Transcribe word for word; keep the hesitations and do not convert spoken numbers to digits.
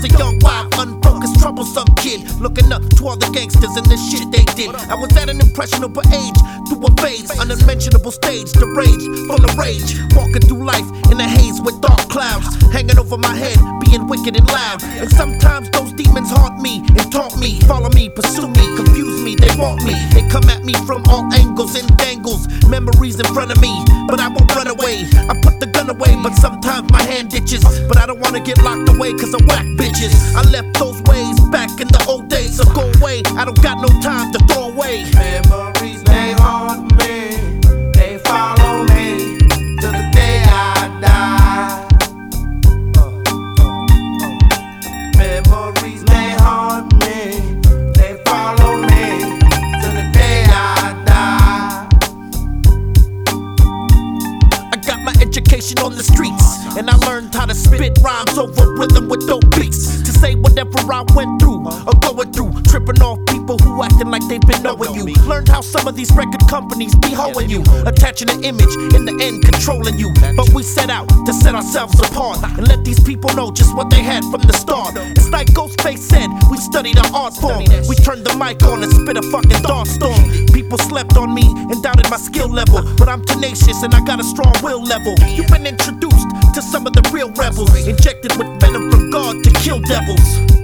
was a young, wild, unfocused, troublesome kid, looking up to all the gangsters and the shit they did. I was at an impressionable age, through a phase, an unmentionable stage, the rage, full of rage, walking through life in a haze with dark clouds hanging over my head, being wicked and loud. And sometimes those demons haunt me and taunt me, follow me, pursue me, confuse me, they want me. They come at me from all angles and dangles, memories in front of me, but I won't run away. I put the gun away, but sometimes my hand itches. But I don't wanna get locked away cause I whack bitches. I left those ways back in the old days, so go away. I don't got no time to throw away. Memories, they haunt me, they follow me to the day I die. Memories, they haunt me, they follow me to the day I die. I got my education on the streets, and I learned how to spit rhymes over rhythm with dope beats. To say whatever I went through or going through, tripping off people who acting like they've been knowing you. Learned how some of these record companies be hoeing you, attaching an image, in the end controlling you. But we set out to set ourselves apart and let these people know just what they had from the start. It's like Ghostface said, we studied our art form. We turned the mic on and spit a fucking thought storm. People slept on me and doubted my skill level, but I'm tenacious and I got a strong will level. You've been introduced to some of the real rebels, injected with venom from God to kill devils.